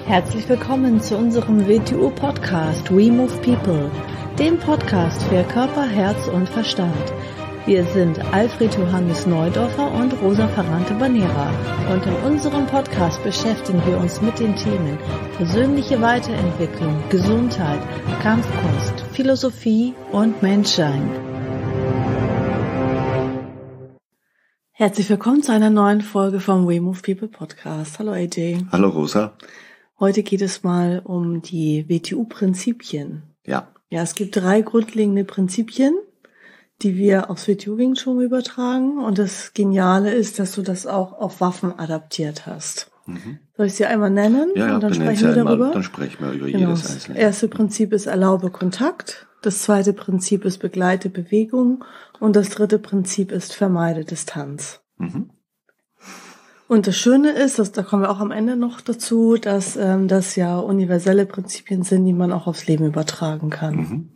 Herzlich willkommen zu unserem WTU-Podcast We Move People, dem Podcast für Körper, Herz und Verstand. Wir sind Alfred Johannes Neudorfer und Rosa Ferrante-Banera und in unserem Podcast beschäftigen wir uns mit den Themen persönliche Weiterentwicklung, Gesundheit, Kampfkunst, Philosophie und Menschsein. Herzlich willkommen zu einer neuen Folge vom We Move People Podcast. Hallo AJ. Hallo Rosa. Heute geht es mal um die WTU-Prinzipien. Ja. Ja, es gibt 3 grundlegende Prinzipien, die wir aufs WTU Wing Chun übertragen. Und das Geniale ist, dass du das auch auf Waffen adaptiert hast. Soll ich sie einmal nennen? Ja, und dann sprechen wir darüber? Dann sprechen wir über Genau. jedes einzelne. Das erste Prinzip ist erlaube Kontakt. Das zweite Prinzip ist begleite Bewegung. Und das dritte Prinzip ist vermeide Distanz. Und das Schöne ist, da kommen wir auch am Ende noch dazu, dass das ja universelle Prinzipien sind, die man auch aufs Leben übertragen kann.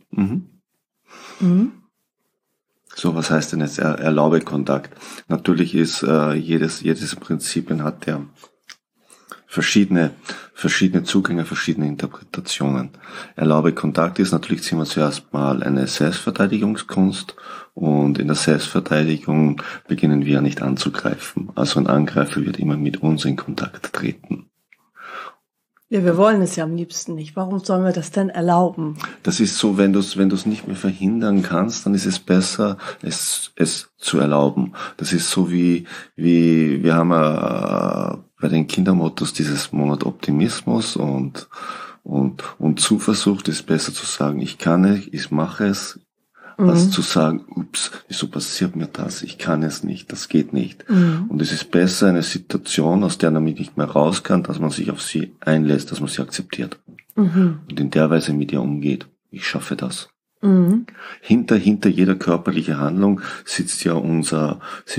So, was heißt denn jetzt erlaube Kontakt? Natürlich ist jedes Prinzipien hat ja verschiedene Zugänge, verschiedene Interpretationen. Erlaube Kontakt ist natürlich zuerst mal eine Selbstverteidigungskunst, und in der Selbstverteidigung beginnen wir nicht anzugreifen. Also ein Angreifer wird immer mit uns in Kontakt treten. Ja, wir wollen es ja am liebsten nicht. Warum sollen wir das denn erlauben? Das ist so, wenn du es nicht mehr verhindern kannst, dann ist es besser, es zu erlauben. Das ist so wie wir haben bei den Kindermottos dieses Monat Optimismus und Zuversicht. Ist besser zu sagen, ich kann es, ich mache es, als zu sagen, ups, wieso passiert mir das? Ich kann es nicht, das geht nicht. Und es ist besser, eine Situation, aus der man nicht mehr raus kann, dass man sich auf sie einlässt, dass man sie akzeptiert. Und in der Weise mit ihr umgeht. Ich schaffe das. Hinter jeder körperlichen Handlung sitzt ja unser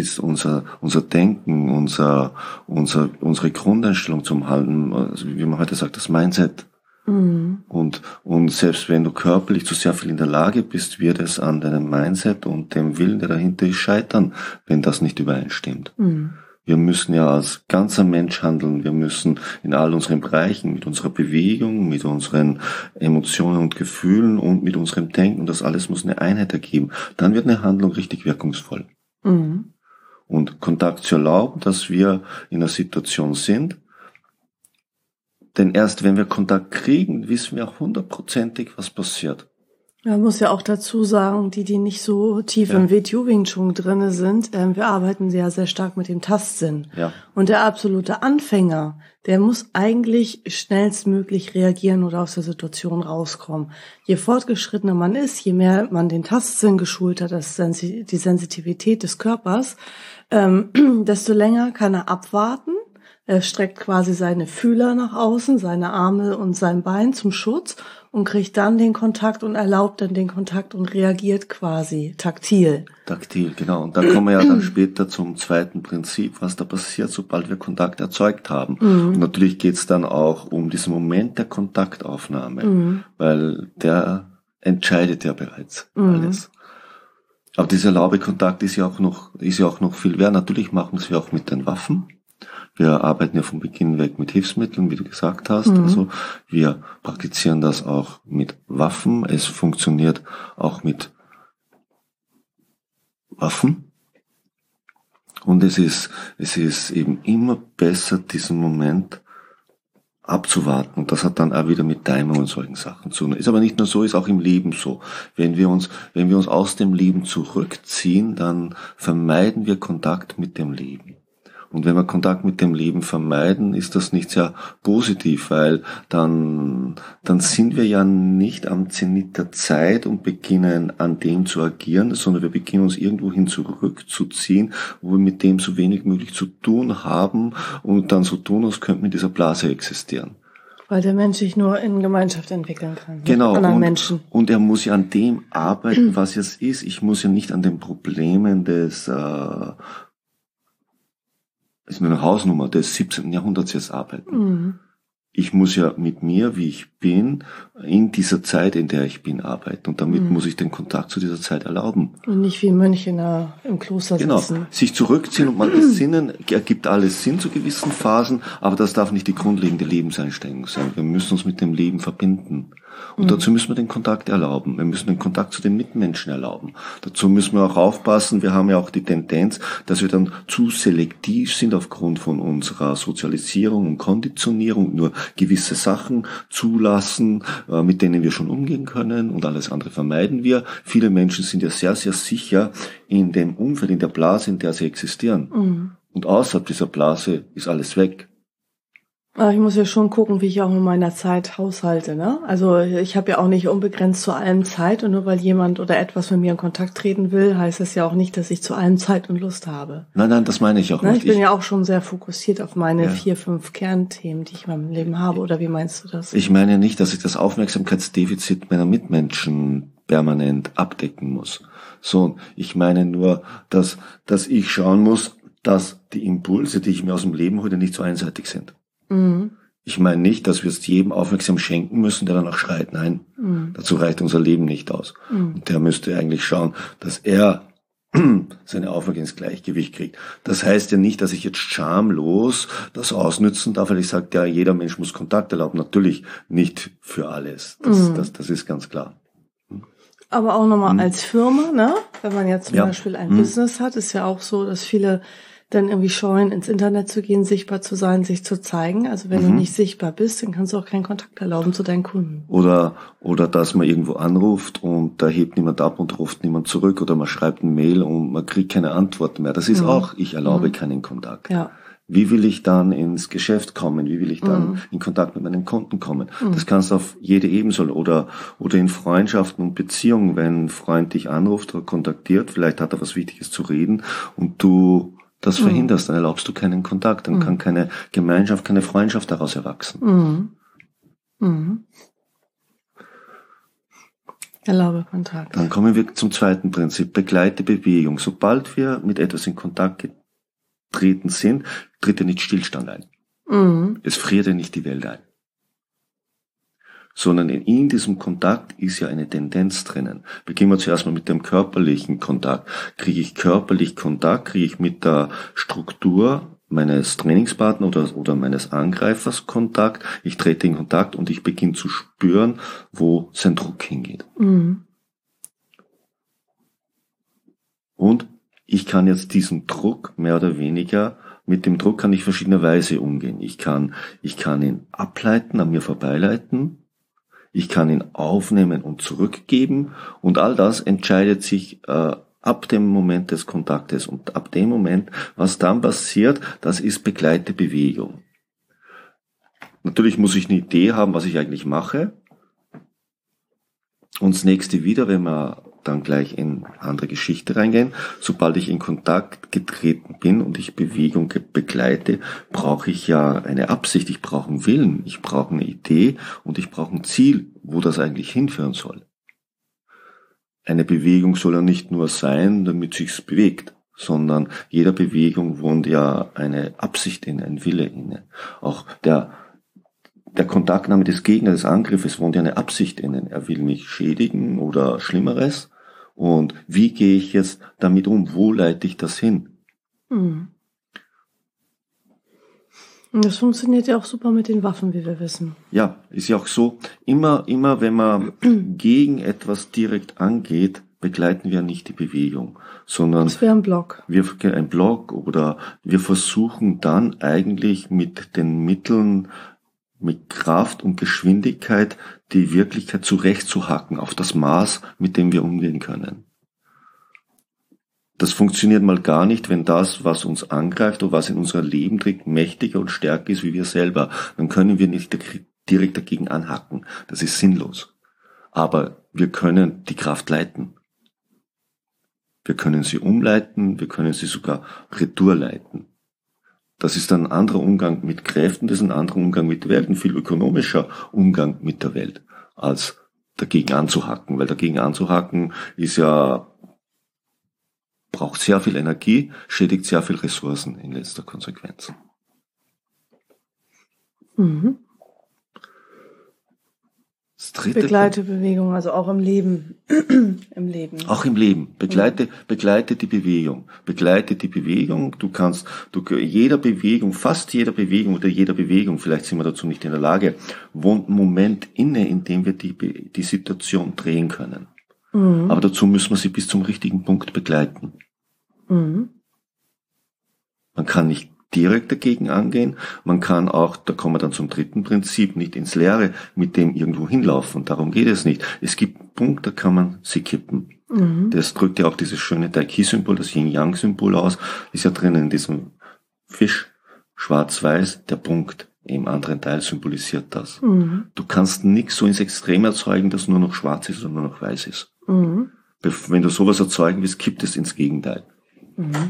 Denken, unsere Grundeinstellung zum Handeln, also wie man heute sagt, das Mindset. Und selbst wenn du körperlich zu sehr viel in der Lage bist, wird es an deinem Mindset und dem Willen, der dahinter ist, scheitern, wenn das nicht übereinstimmt. Wir müssen ja als ganzer Mensch handeln. Wir müssen in all unseren Bereichen, mit unserer Bewegung, mit unseren Emotionen und Gefühlen und mit unserem Denken, das alles muss eine Einheit ergeben. Dann wird eine Handlung richtig wirkungsvoll. Und Kontakt zu erlauben, dass wir in einer Situation sind. Denn erst wenn wir Kontakt kriegen, wissen wir auch 100%ig, was passiert. Man muss ja auch dazu sagen, die nicht so tief im WTU Wing Chun drinne sind, wir arbeiten ja sehr stark mit dem Tastsinn. Ja. Und der absolute Anfänger, der muss eigentlich schnellstmöglich reagieren oder aus der Situation rauskommen. Je fortgeschrittener man ist, je mehr man den Tastsinn geschult hat, die Sensitivität des Körpers, desto länger kann er abwarten. Er streckt quasi seine Fühler nach außen, seine Arme und sein Bein zum Schutz und kriegt dann den Kontakt und erlaubt dann den Kontakt und reagiert quasi taktil. Taktil, genau. Und dann kommen wir ja dann später zum zweiten Prinzip, was da passiert, sobald wir Kontakt erzeugt haben. Und natürlich geht's dann auch um diesen Moment der Kontaktaufnahme, weil der entscheidet ja bereits alles. Aber dieser erlaube Kontakt ist ja auch noch viel wert. Natürlich machen wir es auch mit den Waffen. Wir arbeiten ja von Beginn weg mit Hilfsmitteln, wie du gesagt hast. Also wir praktizieren das auch mit Waffen. Es funktioniert auch mit Waffen. Und es ist eben immer besser, diesen Moment abzuwarten. Und das hat dann auch wieder mit Timing und solchen Sachen zu tun. Ist aber nicht nur so, ist auch im Leben so. Wenn wir uns aus dem Leben zurückziehen, dann vermeiden wir Kontakt mit dem Leben. Und wenn wir Kontakt mit dem Leben vermeiden, ist das nicht sehr positiv, weil dann sind wir ja nicht am Zenit der Zeit und beginnen an dem zu agieren, sondern wir beginnen uns irgendwohin zurückzuziehen, wo wir mit dem so wenig möglich zu tun haben und dann so tun, als könnten wir in dieser Blase existieren. Weil der Mensch sich nur in Gemeinschaft entwickeln kann. Genau. Mit anderen Menschen. Und er muss ja an dem arbeiten, was es ist. Ich muss ja nicht an den Problemen ist nur eine Hausnummer des 17. Jahrhunderts jetzt arbeiten. ich muss ja mit mir, wie ich bin, in dieser Zeit, in der ich bin, arbeiten. Und damit muss ich den Kontakt zu dieser Zeit erlauben. Und nicht wie Mönche im Kloster sitzen. Genau, sich zurückziehen und mal besinnen, ergibt alles Sinn zu gewissen Phasen, aber das darf nicht die grundlegende Lebenseinstellung sein. Wir müssen uns mit dem Leben verbinden. Und dazu müssen wir den Kontakt erlauben. Wir müssen den Kontakt zu den Mitmenschen erlauben. Dazu müssen wir auch aufpassen. Wir haben ja auch die Tendenz, dass wir dann zu selektiv sind aufgrund von unserer Sozialisierung und Konditionierung, nur gewisse Sachen zulassen, mit denen wir schon umgehen können, und alles andere vermeiden wir. Viele Menschen sind ja sehr, sehr sicher in dem Umfeld, in der Blase, in der sie existieren. Und außerhalb dieser Blase ist alles weg. Aber ich muss ja schon gucken, wie ich auch mit meiner Zeit haushalte, ne? Also ich habe ja auch nicht unbegrenzt zu allem Zeit, und nur weil jemand oder etwas mit mir in Kontakt treten will, heißt das ja auch nicht, dass ich zu allem Zeit und Lust habe. Nein, das meine ich auch nicht. Ich bin ja auch schon sehr fokussiert auf meine 4, 5 Kernthemen, die ich in meinem Leben habe, oder wie meinst du das? Ich meine nicht, dass ich das Aufmerksamkeitsdefizit meiner Mitmenschen permanent abdecken muss. So, ich meine nur, dass ich schauen muss, dass die Impulse, die ich mir aus dem Leben hole, nicht so einseitig sind. Ich meine nicht, dass wir es jedem aufmerksam schenken müssen, der danach schreit. Nein, dazu reicht unser Leben nicht aus. Und der müsste eigentlich schauen, dass er seine Aufmerksamkeit ins Gleichgewicht kriegt. Das heißt ja nicht, dass ich jetzt schamlos das ausnützen darf, weil ich sage, ja, jeder Mensch muss Kontakt erlauben. Natürlich nicht für alles. Das ist ganz klar. Aber auch nochmal als Firma, ne? Wenn man jetzt zum Beispiel ein Business hat, ist ja auch so, dass viele dann irgendwie scheuen, ins Internet zu gehen, sichtbar zu sein, sich zu zeigen. Also wenn du nicht sichtbar bist, dann kannst du auch keinen Kontakt erlauben zu deinen Kunden. Oder dass man irgendwo anruft und da hebt niemand ab und ruft niemand zurück, oder man schreibt ein Mail und man kriegt keine Antwort mehr. Das ist auch, ich erlaube keinen Kontakt. Ja. Wie will ich dann ins Geschäft kommen? Wie will ich dann in Kontakt mit meinen Kunden kommen? Das kannst du auf jede Ebene oder in Freundschaften und Beziehungen, wenn ein Freund dich anruft oder kontaktiert, vielleicht hat er was Wichtiges zu reden und du das verhinderst, dann erlaubst du keinen Kontakt, dann kann keine Gemeinschaft, keine Freundschaft daraus erwachsen. Erlaube Kontakt. Dann kommen wir zum zweiten Prinzip, begleite Bewegung. Sobald wir mit etwas in Kontakt getreten sind, tritt ja nicht Stillstand ein. Es friert ja nicht die Welt ein. Sondern in diesem Kontakt ist ja eine Tendenz drinnen. Beginnen wir zuerst mal mit dem körperlichen Kontakt. Kriege ich körperlich Kontakt, kriege ich mit der Struktur meines Trainingspartners oder meines Angreifers Kontakt, ich trete in Kontakt und ich beginne zu spüren, wo sein Druck hingeht. Und ich kann jetzt diesen Druck mehr oder weniger, mit dem Druck kann ich verschiedenerweise umgehen. Ich kann ihn ableiten, an mir vorbeileiten. Ich kann ihn aufnehmen und zurückgeben, und all das entscheidet sich ab dem Moment des Kontaktes, und ab dem Moment, was dann passiert, das ist begleitete Bewegung. Natürlich muss ich eine Idee haben, was ich eigentlich mache, und das nächste wieder, wenn wir dann gleich in andere Geschichte reingehen, sobald ich in Kontakt getreten bin und ich Bewegung begleite, brauche ich ja eine Absicht, ich brauche einen Willen, ich brauche eine Idee und ich brauche ein Ziel, wo das eigentlich hinführen soll. Eine Bewegung soll ja nicht nur sein, damit sich's bewegt, sondern jeder Bewegung wohnt ja eine Absicht inne, ein Wille inne. Auch der Kontaktnahme des Gegners, des Angriffes, wohnt ja eine Absicht innen. Er will mich schädigen oder Schlimmeres. Und wie gehe ich jetzt damit um? Wo leite ich das hin? Und das funktioniert ja auch super mit den Waffen, wie wir wissen. Ja, ist ja auch so. Immer wenn man gegen etwas direkt angeht, begleiten wir nicht die Bewegung, sondern das wäre ein Block. Ein Block, oder wir versuchen dann eigentlich mit den Mitteln, mit Kraft und Geschwindigkeit die Wirklichkeit zurechtzuhacken auf das Maß, mit dem wir umgehen können. Das funktioniert mal gar nicht, wenn das, was uns angreift oder was in unser Leben trägt, mächtiger und stärker ist wie wir selber. Dann können wir nicht direkt dagegen anhacken. Das ist sinnlos. Aber wir können die Kraft leiten. Wir können sie umleiten, wir können sie sogar retour leiten. Das ist ein anderer Umgang mit Kräften, das ist ein anderer Umgang mit der Welt, ein viel ökonomischer Umgang mit der Welt, als dagegen anzuhacken. Weil dagegen anzuhacken braucht sehr viel Energie, schädigt sehr viel Ressourcen in letzter Konsequenz. Das dritte Begleite Bewegung, also auch im Leben. Im Leben. Auch im Leben. Begleite die Bewegung. Begleite die Bewegung. Fast jeder Bewegung, vielleicht sind wir dazu nicht in der Lage, wohnt ein Moment inne, in dem wir die Situation drehen können. Mhm. Aber dazu müssen wir sie bis zum richtigen Punkt begleiten. Mhm. Man kann nicht direkt dagegen angehen. Man kann auch, da kommen wir dann zum dritten Prinzip, nicht ins Leere mit dem irgendwo hinlaufen. Darum geht es nicht. Es gibt einen Punkt, da kann man sie kippen. Mhm. Das drückt ja auch dieses schöne Tai-Chi-Symbol, das Yin-Yang-Symbol aus. Ist ja drin in diesem Fisch, schwarz-weiß, der Punkt im anderen Teil symbolisiert das. Mhm. Du kannst nichts so ins Extrem erzeugen, dass nur noch schwarz ist und nur noch weiß ist. Mhm. Wenn du sowas erzeugen willst, kippt es ins Gegenteil. Mhm.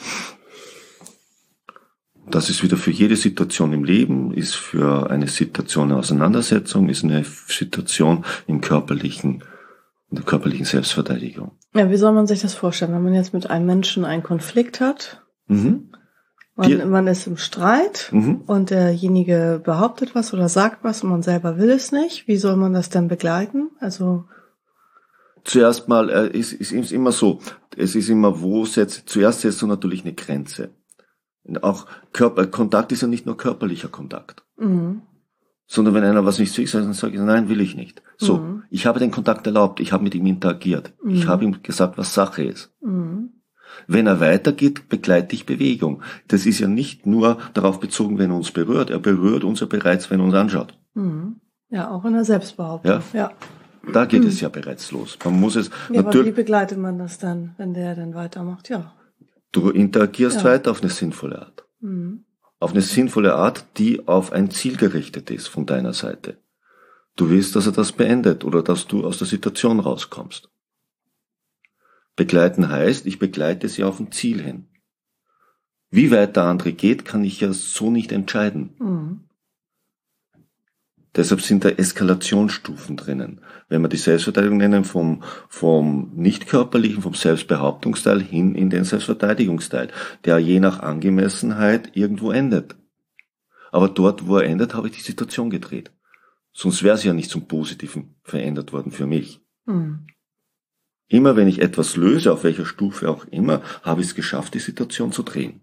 Das ist wieder für jede Situation im Leben, ist für eine Situation eine Auseinandersetzung, ist eine Situation in der körperlichen Selbstverteidigung. Ja, wie soll man sich das vorstellen, wenn man jetzt mit einem Menschen einen Konflikt hat? Mhm. Man ist im Streit und derjenige behauptet was oder sagt was und man selber will es nicht. Wie soll man das denn begleiten? Also zuerst mal, es ist immer so, zuerst setzt du natürlich eine Grenze. Und auch Kontakt ist ja nicht nur körperlicher Kontakt. Mhm. Sondern wenn einer was nicht will, dann sage ich, nein, will ich nicht. So, ich habe den Kontakt erlaubt, ich habe mit ihm interagiert. Mhm. Ich habe ihm gesagt, was Sache ist. Mhm. Wenn er weitergeht, begleite ich Bewegung. Das ist ja nicht nur darauf bezogen, wenn er uns berührt. Er berührt uns ja bereits, wenn er uns anschaut. Mhm. Ja, auch in der Selbstbehauptung. Ja. Da geht es ja bereits los. Man muss es aber wie begleitet man das dann, wenn der dann weitermacht? Ja. Du interagierst weiter auf eine sinnvolle Art. Mhm. Auf eine sinnvolle Art, die auf ein Ziel gerichtet ist von deiner Seite. Du willst, dass er das beendet oder dass du aus der Situation rauskommst. Begleiten heißt, ich begleite sie auf ein Ziel hin. Wie weit der andere geht, kann ich ja so nicht entscheiden. Mhm. Deshalb sind da Eskalationsstufen drinnen. Wenn wir die Selbstverteidigung nennen, vom nicht-körperlichen, vom Selbstbehauptungsteil hin in den Selbstverteidigungsteil, der je nach Angemessenheit irgendwo endet. Aber dort, wo er endet, habe ich die Situation gedreht. Sonst wäre sie ja nicht zum Positiven verändert worden für mich. Mhm. Immer wenn ich etwas löse, auf welcher Stufe auch immer, habe ich es geschafft, die Situation zu drehen.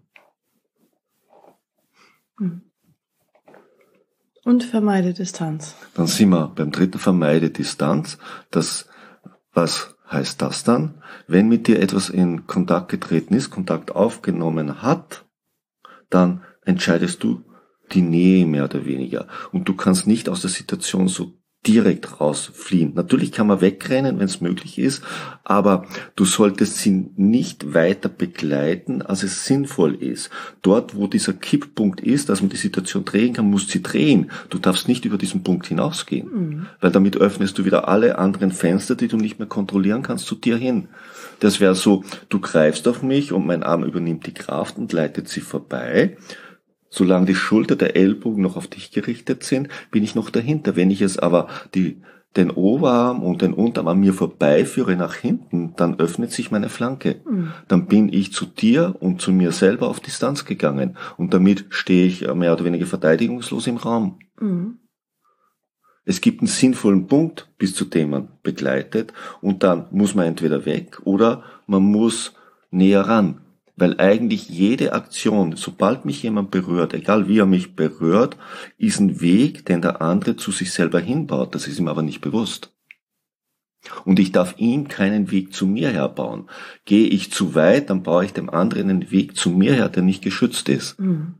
Mhm. Und vermeide Distanz. Dann sind wir beim dritten, vermeide Distanz. Was heißt das dann? Wenn mit dir etwas in Kontakt getreten ist, Kontakt aufgenommen hat, dann entscheidest du die Nähe mehr oder weniger. Und du kannst nicht aus der Situation so direkt rausfliehen. Natürlich kann man wegrennen, wenn es möglich ist, aber du solltest sie nicht weiter begleiten, als es sinnvoll ist. Dort, wo dieser Kipppunkt ist, dass man die Situation drehen kann, musst du sie drehen. Du darfst nicht über diesen Punkt hinausgehen, weil damit öffnest du wieder alle anderen Fenster, die du nicht mehr kontrollieren kannst, zu dir hin. Das wäre so, du greifst auf mich und mein Arm übernimmt die Kraft und leitet sie vorbei. Solange die Schulter, der Ellbogen noch auf dich gerichtet sind, bin ich noch dahinter. Wenn ich es aber den Oberarm und den Unterarm an mir vorbeiführe nach hinten, dann öffnet sich meine Flanke. Mhm. Dann bin ich zu dir und zu mir selber auf Distanz gegangen. Und damit stehe ich mehr oder weniger verteidigungslos im Raum. Mhm. Es gibt einen sinnvollen Punkt, bis zu dem man begleitet. Und dann muss man entweder weg oder man muss näher ran. Weil eigentlich jede Aktion, sobald mich jemand berührt, egal wie er mich berührt, ist ein Weg, den der andere zu sich selber hinbaut. Das ist ihm aber nicht bewusst. Und ich darf ihm keinen Weg zu mir herbauen. Gehe ich zu weit, dann baue ich dem anderen einen Weg zu mir her, der nicht geschützt ist. Mhm.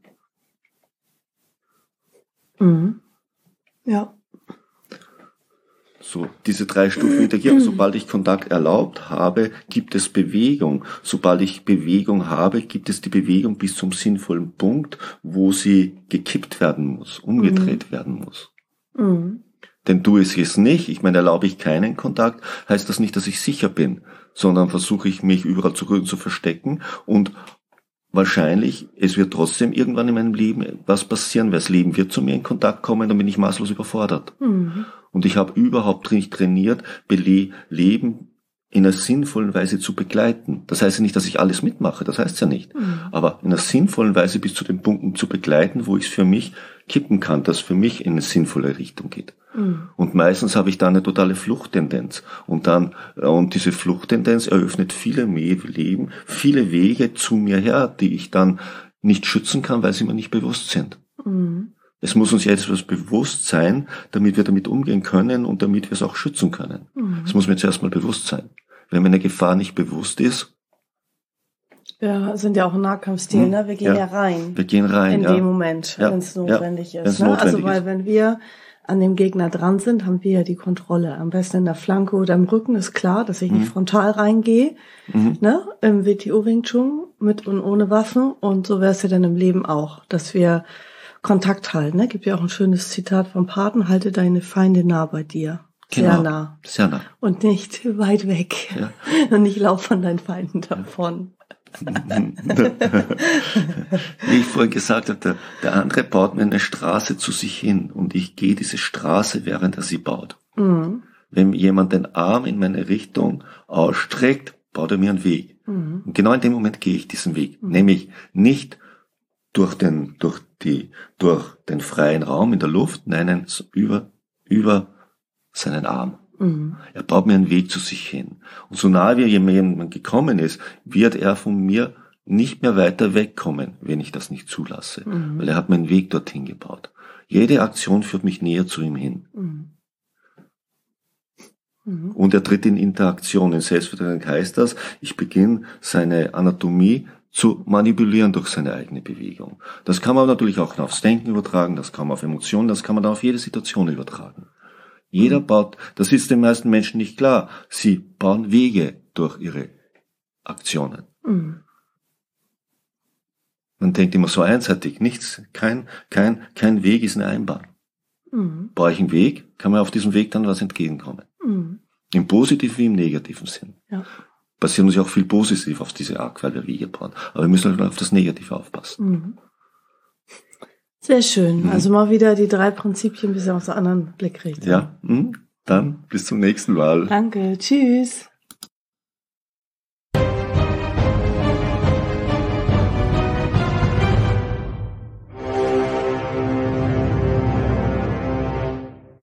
Mhm. Ja. So, diese 3 Stufen interagieren. Sobald ich Kontakt erlaubt habe, gibt es Bewegung. Sobald ich Bewegung habe, gibt es die Bewegung bis zum sinnvollen Punkt, wo sie gekippt werden muss, umgedreht werden muss. Mhm. Denn tue ich es nicht, ich meine, erlaube ich keinen Kontakt, heißt das nicht, dass ich sicher bin, sondern versuche ich mich überall zu verstecken und wahrscheinlich, es wird trotzdem irgendwann in meinem Leben was passieren, weil das Leben wird zu mir in Kontakt kommen, dann bin ich maßlos überfordert. Mhm. Und ich habe überhaupt nicht trainiert, Leben in einer sinnvollen Weise zu begleiten. Das heißt ja nicht, dass ich alles mitmache, das heißt ja nicht. Mhm. Aber in einer sinnvollen Weise bis zu den Punkten zu begleiten, wo ich es für mich kippen kann, das für mich in eine sinnvolle Richtung geht. Und meistens habe ich da eine totale Fluchttendenz. Und diese Fluchttendenz eröffnet viele Wege zu mir her, die ich dann nicht schützen kann, weil sie mir nicht bewusst sind. Es muss uns ja etwas bewusst sein, damit wir damit umgehen können und damit wir es auch schützen können. Es muss mir zuerst mal bewusst sein. Wenn mir eine Gefahr nicht bewusst ist. Ja, sind ja auch im Nahkampfstil, ne? Wir gehen ja rein. Wir gehen rein, in dem Moment, wenn es notwendig ist. Ne? Also, weil wenn wir an dem Gegner dran sind, haben wir ja die Kontrolle. Am besten in der Flanke oder im Rücken ist klar, dass ich nicht frontal reingehe, ne? Im WTO Wing Chun mit und ohne Waffen. Und so wäre es ja dann im Leben auch, dass wir Kontakt halten. Ne? Gibt ja auch ein schönes Zitat vom Paten: Halte deine Feinde nah bei dir. Sehr nah. Sehr nah. Und nicht weit weg. Ja. Und nicht lauf von deinen Feinden davon. Wie ich vorhin gesagt habe, der andere baut mir eine Straße zu sich hin und ich gehe diese Straße, während er sie baut. Wenn jemand den Arm in meine Richtung ausstreckt, baut er mir einen Weg. Und genau in dem Moment gehe ich diesen Weg. Nämlich nicht durch den freien Raum in der Luft, nein, über seinen Arm. Er baut mir einen Weg zu sich hin. Und so nahe wie jemand gekommen ist, wird er von mir nicht mehr weiter wegkommen, wenn ich das nicht zulasse. Weil er hat mir einen Weg dorthin gebaut. Jede Aktion führt mich näher zu ihm hin. Und er tritt in Interaktion. In Selbstverteidigung heißt das, ich beginne seine Anatomie zu manipulieren durch seine eigene Bewegung. Das kann man natürlich auch aufs Denken übertragen, das kann man auf Emotionen, das kann man dann auf jede Situation übertragen. Jeder baut, das ist den meisten Menschen nicht klar, sie bauen Wege durch ihre Aktionen. Man denkt immer so einseitig, kein Weg ist eine Einbahn. Baue ich einen Weg, kann man auf diesem Weg dann was entgegenkommen. Im positiven wie im negativen Sinn. Ja. Passieren uns ja auch viel positiv auf diese Art, weil wir Wege bauen. Aber wir müssen halt auf das Negative aufpassen. Sehr schön. Also mal wieder die 3 Prinzipien, ein bisschen aus einer anderen Blickrichtung. Ja, dann bis zum nächsten Mal. Danke, tschüss.